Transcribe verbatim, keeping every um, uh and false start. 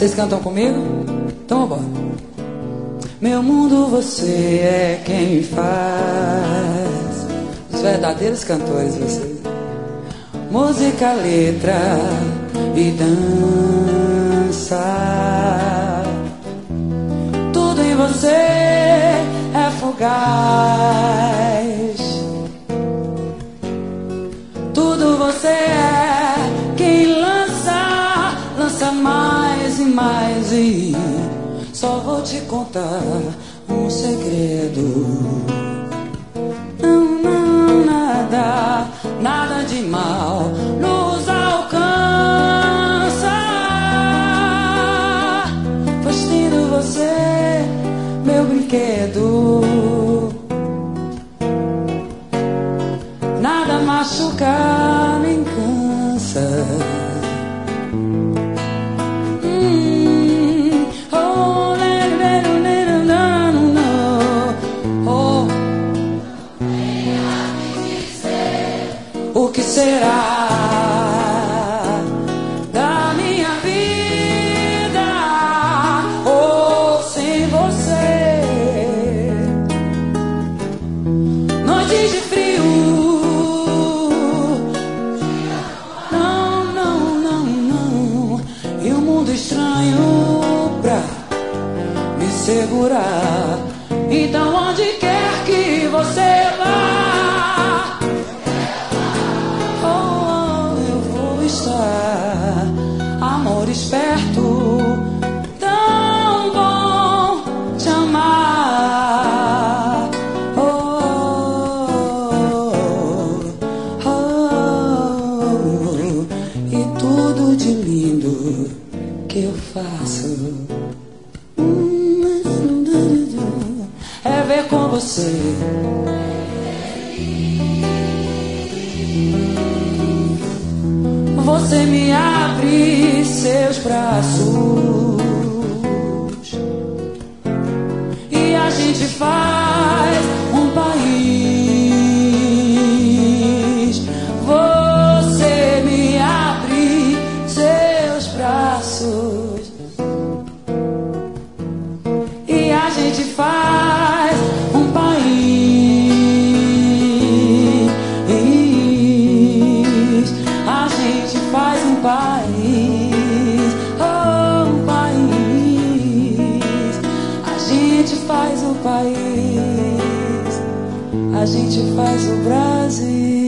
Vocês cantam comigo? Então bora. Meu mundo, você é quem me faz. Os verdadeiros cantores, vocês. Música, letra e dança. Tudo em você é fugaz. Tudo você é quem lança, lança mais e mais. E só vou te contar um segredo. Não, não, nada, nada de mal nos alcança. Pois tendo você, meu brinquedo, nada machuca nem cansa. Hum, oh, ne, ne, ne, ne, ne, ne, oh. Venha me dizer o que será da minha vida, oh, sem você. Noites de frio, não, não, não, não, e um mundo estranho pra me segurar. Então onde quer que você vá, oh, eu vou estar, amor esperto, tão bom te amar. Oh, oh, oh, e tudo de lindo que eu faço é ver com você. Você me abre seus braços e a gente faz um país. Você me abre seus braços e a gente faz um país. A gente faz um país, oh, um país. A gente faz o país, a gente faz o Brasil.